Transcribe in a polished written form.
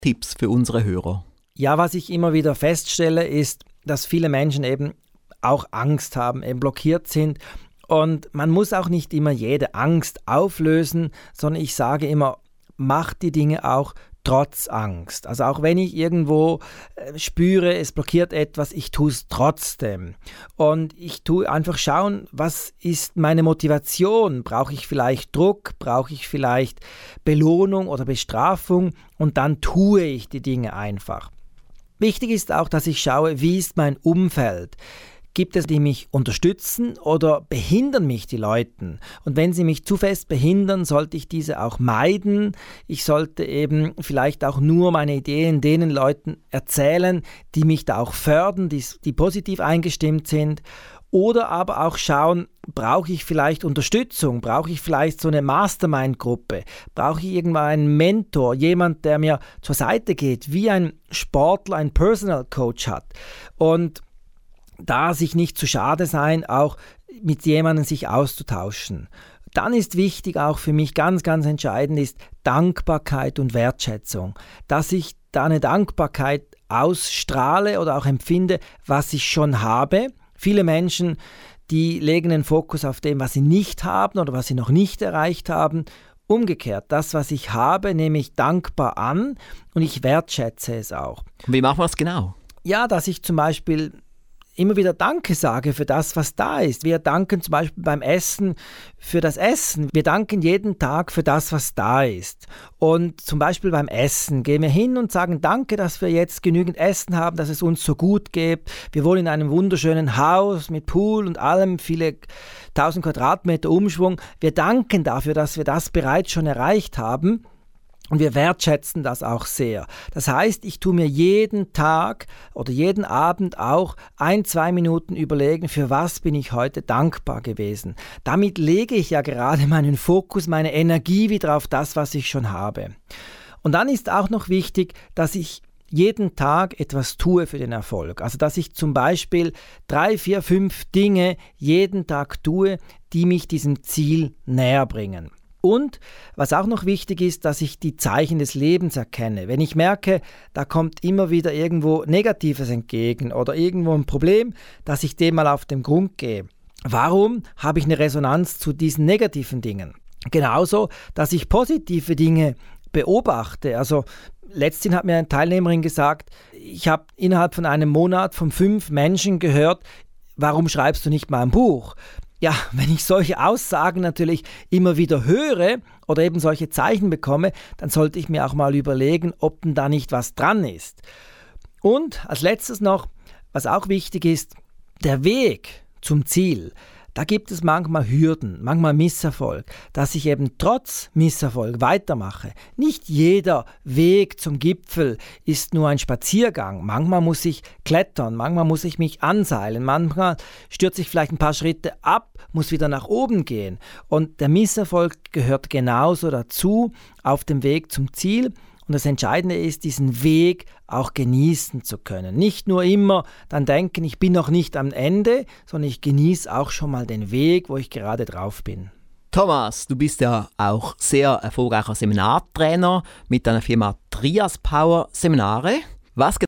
Tipps für unsere Hörer? Ja, was ich immer wieder feststelle, ist, dass viele Menschen eben auch Angst haben, eben blockiert sind. Und man muss auch nicht immer jede Angst auflösen, sondern ich sage immer, macht die Dinge auch trotz Angst. Also auch wenn ich irgendwo spüre, es blockiert etwas, ich tue es trotzdem. Und ich tue einfach schauen, was ist meine Motivation? Brauche ich vielleicht Druck? Brauche ich vielleicht Belohnung oder Bestrafung? Und dann tue ich die Dinge einfach. Wichtig ist auch, dass ich schaue, wie ist mein Umfeld? Gibt es, die mich unterstützen oder behindern mich die Leute? Und wenn sie mich zu fest behindern, sollte ich diese auch meiden. Ich sollte eben vielleicht auch nur meine Ideen denen Leuten erzählen, die mich da auch fördern, die positiv eingestimmt sind. Oder aber auch schauen, brauche ich vielleicht Unterstützung? Brauche ich vielleicht so eine Mastermind-Gruppe? Brauche ich irgendwann einen Mentor? Jemand, der mir zur Seite geht, wie ein Sportler, ein Personal Coach hat. Und da sich nicht zu schade sein, auch mit jemandem sich auszutauschen. Dann ist wichtig, auch für mich ganz, ganz entscheidend ist Dankbarkeit und Wertschätzung. Dass ich da eine Dankbarkeit ausstrahle oder auch empfinde, was ich schon habe. Viele Menschen, die legen den Fokus auf dem, was sie nicht haben oder was sie noch nicht erreicht haben. Umgekehrt, das, was ich habe, nehme ich dankbar an und ich wertschätze es auch. Wie machen wir das genau? Ja, dass ich zum Beispiel immer wieder Danke sage für das, was da ist. Wir danken zum Beispiel beim Essen für das Essen. Wir danken jeden Tag für das, was da ist. Und zum Beispiel beim Essen gehen wir hin und sagen Danke, dass wir jetzt genügend Essen haben, dass es uns so gut geht. Wir wohnen in einem wunderschönen Haus mit Pool und allem, viele 1000 Quadratmeter Umschwung. Wir danken dafür, dass wir das bereits schon erreicht haben. Und wir wertschätzen das auch sehr. Das heißt, ich tue mir jeden Tag oder jeden Abend auch 1-2 Minuten überlegen, für was bin ich heute dankbar gewesen. Damit lege ich ja gerade meinen Fokus, meine Energie wieder auf das, was ich schon habe. Und dann ist auch noch wichtig, dass ich jeden Tag etwas tue für den Erfolg. Also dass ich zum Beispiel 3, 4, 5 Dinge jeden Tag tue, die mich diesem Ziel näher bringen. Und was auch noch wichtig ist, dass ich die Zeichen des Lebens erkenne. Wenn ich merke, da kommt immer wieder irgendwo Negatives entgegen oder irgendwo ein Problem, dass ich dem mal auf den Grund gehe. Warum habe ich eine Resonanz zu diesen negativen Dingen? Genauso, dass ich positive Dinge beobachte. Also letztens hat mir eine Teilnehmerin gesagt, ich habe innerhalb von einem Monat von 5 Menschen gehört, warum schreibst du nicht mal ein Buch? Ja, wenn ich solche Aussagen natürlich immer wieder höre oder eben solche Zeichen bekomme, dann sollte ich mir auch mal überlegen, ob denn da nicht was dran ist. Und als letztes noch, was auch wichtig ist, der Weg zum Ziel. Da gibt es manchmal Hürden, manchmal Misserfolg, dass ich eben trotz Misserfolg weitermache. Nicht jeder Weg zum Gipfel ist nur ein Spaziergang. Manchmal muss ich klettern, manchmal muss ich mich anseilen, manchmal stürze ich vielleicht ein paar Schritte ab, muss wieder nach oben gehen. Und der Misserfolg gehört genauso dazu auf dem Weg zum Ziel. Und das Entscheidende ist, diesen Weg auch genießen zu können. Nicht nur immer dann denken, ich bin noch nicht am Ende, sondern ich genieße auch schon mal den Weg, wo ich gerade drauf bin. Thomas, du bist ja auch sehr erfolgreicher Seminartrainer mit deiner Firma Trias Power Seminare. Was